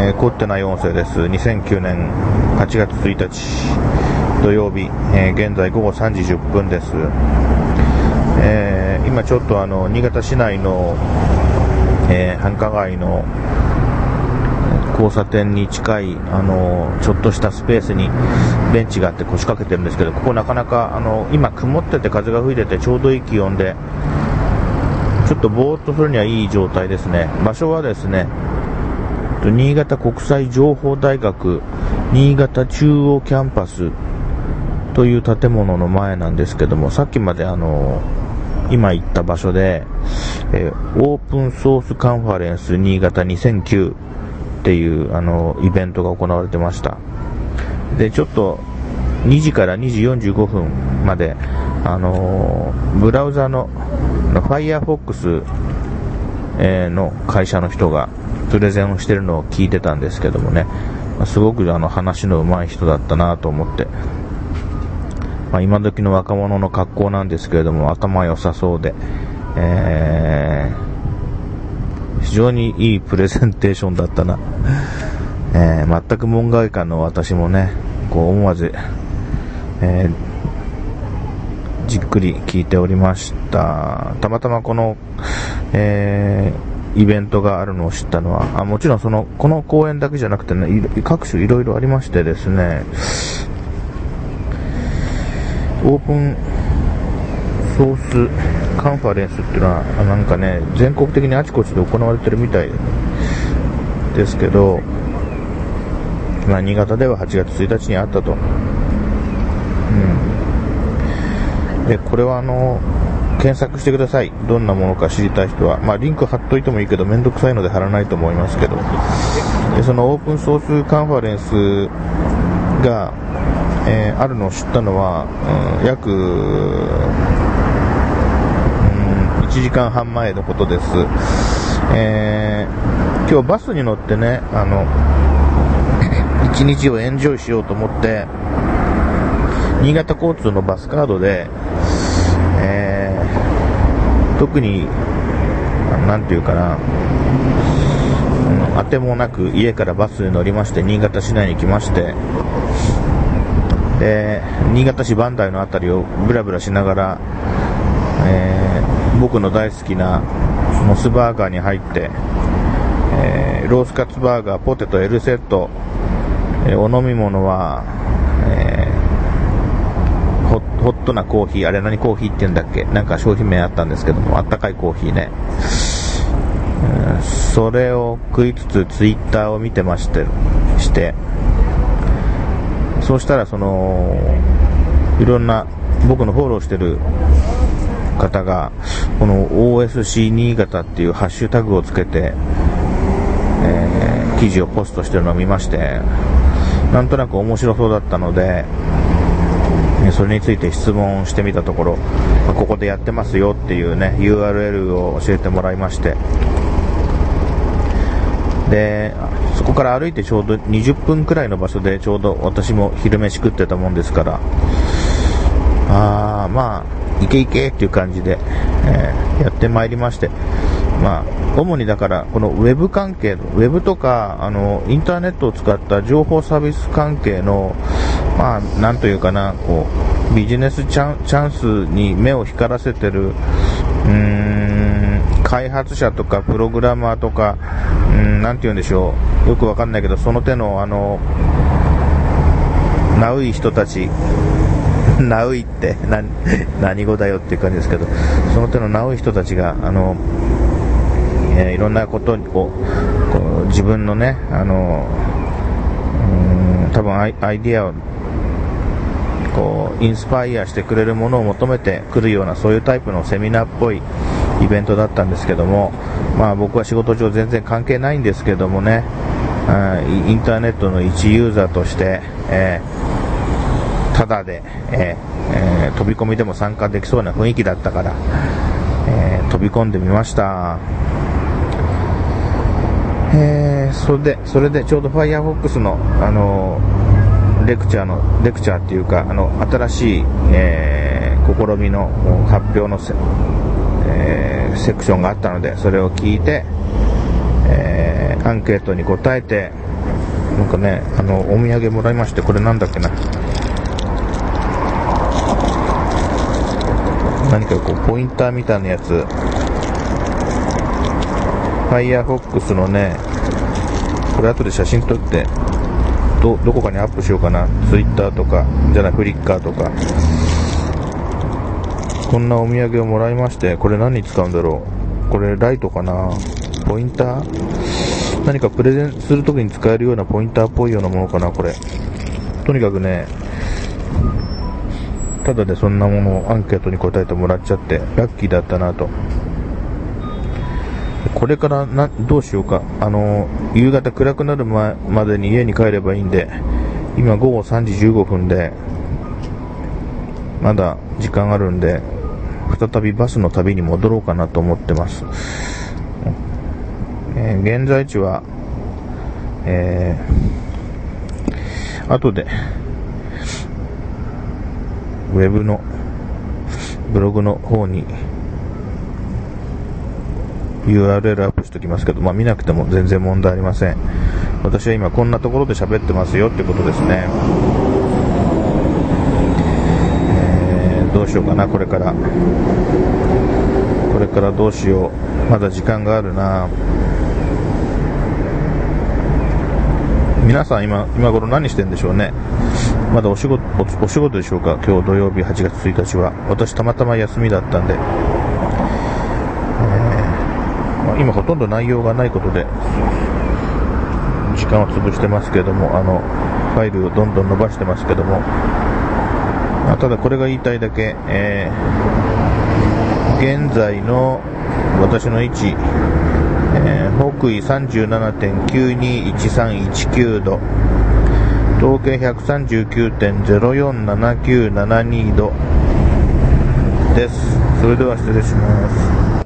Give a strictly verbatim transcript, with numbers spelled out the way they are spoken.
えー、凝ってない音声です。にせんきゅうねんはちがつついたち土曜日、えー、現在ごごさんじじゅっぷんです。えー、今ちょっとあの新潟市内の、えー、繁華街の交差点に近いあのちょっとしたスペースにベンチがあって腰掛けてるんですけど、ここなかなかあの今曇ってて風が吹いててちょうどいい気温で、ちょっとぼーっとするにはいい状態ですね。場所はですね、新潟国際情報大学新潟中央キャンパスという建物の前なんですけども、さっきまであの今言った場所で、えー、オープンソースカンファレンス新潟にせんきゅうっていうあのイベントが行われてました。でちょっとにじからにじよんじゅうごふんまであのー、ブラウザの Firefox、えー、の会社の人がプレゼンをしてるのを聞いてたんですけどもね、すごくあの話の上手い人だったなと思って、まあ、今時の若者の格好なんですけれども頭良さそうで、えー、非常にいいプレゼンテーションだったな、えー、全く門外漢の私もねこう思わず、えー、じっくり聞いておりました。たまたまこの、えーイベントがあるのを知ったのは、あもちろんそのこの公演だけじゃなくてね、各種いろいろありましてですね、オープンソースカンファレンスっていうのはなんかね全国的にあちこちで行われてるみたいですけど、まあ、新潟でははちがつついたちにあったと、うん、でこれはあの検索してください。どんなものか知りたい人は、まあ、リンク貼っといてもいいけどめんどくさいので貼らないと思いますけど、でそのオープンソースカンファレンスが、えー、あるのを知ったのは、うん、約、うん、いちじかんはんまえのことです。えー、今日バスに乗ってねあの一日をエンジョイしようと思って新潟交通のバスカードで、えー特になんていうかな、うん、当てもなく家からバスに乗りまして新潟市内に来まして、で新潟市磐梯のあたりをブラブラしながら、えー、僕の大好きなモスバーガーに入って、えー、ロースカツバーガーポテト L セット、えー、お飲み物は、えーホットなコーヒー、あれ何コーヒーって言うんだっけ、なんか商品名あったんですけども、あったかいコーヒーね、うん、それを食いつつツイッターを見てましてしてそうしたらそのいろんな僕のフォローしてる方がこの オーエスシー 新潟っていうハッシュタグをつけて、えー、記事をポストしてるのを見まして、なんとなく面白そうだったのでそれについて質問してみたところ、ここでやってますよっていうね ユーアールエル を教えてもらいまして、でそこから歩いてちょうどにじゅっぷんくらいの場所でちょうど私も昼飯食ってたもんですから、あーまあいけいけっていう感じで、えー、やってまいりまして、まあ主にだからこのウェブ関係、ウェブとかあのインターネットを使った情報サービス関係のまあなんというかな、こうビジネスチャン、チャンスに目を光らせてるうーん開発者とかプログラマーとか、うーんなんて言うんでしょう、よくわかんないけどその手のあのナウい人たちナウいって何何語だよっていう感じですけど、その手のナウい人たちがあの、えー、いろんなことにこう、こう自分のねあのうーん多分アイ、アイディアをこうインスパイアしてくれるものを求めてくるような、そういうタイプのセミナーっぽいイベントだったんですけども、まあ僕は仕事上全然関係ないんですけどもね、インターネットの一ユーザーとして、えー、ただで、えーえー、飛び込みでも参加できそうな雰囲気だったから、えー、飛び込んでみました。えー、それでそれでちょうど Firefox のあのーレクチャーのレクチャーっていうかあの新しい、えー、試みの発表のセ、えー、セクションがあったのでそれを聞いて、えー、アンケートに答えてなんかね、あの、お土産もらいまして、これなんだっけな。何かこう、ポインターみたいなやつ。Firefox のね、これ後で写真撮って、ど、どこかにアップしようかな。Twitter とか、じゃない、フリッカーとか。こんなお土産をもらいまして、これ何に使うんだろう。これライトかな。ポインター、何かプレゼンするときに使えるようなポインターっぽいようなものかな、これ。とにかくね、ただでそんなものをアンケートに答えてもらっちゃって、ラッキーだったなと。これからな、どうしようか。あの、夕方暗くなる前までに家に帰ればいいんで、今ごごさんじじゅうごふんで、まだ時間あるんで、再びバスの旅に戻ろうかなと思ってます。えー、現在地は、えー、後で、ウェブの、ブログの方に、ユーアールエル アップしておきますけど、まあ見なくても全然問題ありません。私は今こんなところで喋ってますよってことですね。えー、どうしようかな、これから。これからどうしよう。まだ時間があるな。皆さん今、今頃何してんでしょうね。まだお仕事、お、お仕事でしょうか。今日土曜日はちがつついたちは。私たまたま休みだったんで。えーまあ、今ほとんど内容がないことで、時間を潰してますけども、あの、ファイルをどんどん伸ばしてますけども、まあ、ただこれが言いたいだけ、えー、現在の私の位置、えー、北緯 さんじゅうななてんきゅうにいちさんいちきゅう 度、東経 ひゃくさんじゅうきゅうてんゼロよんななきゅうななに 度です。それでは失礼します。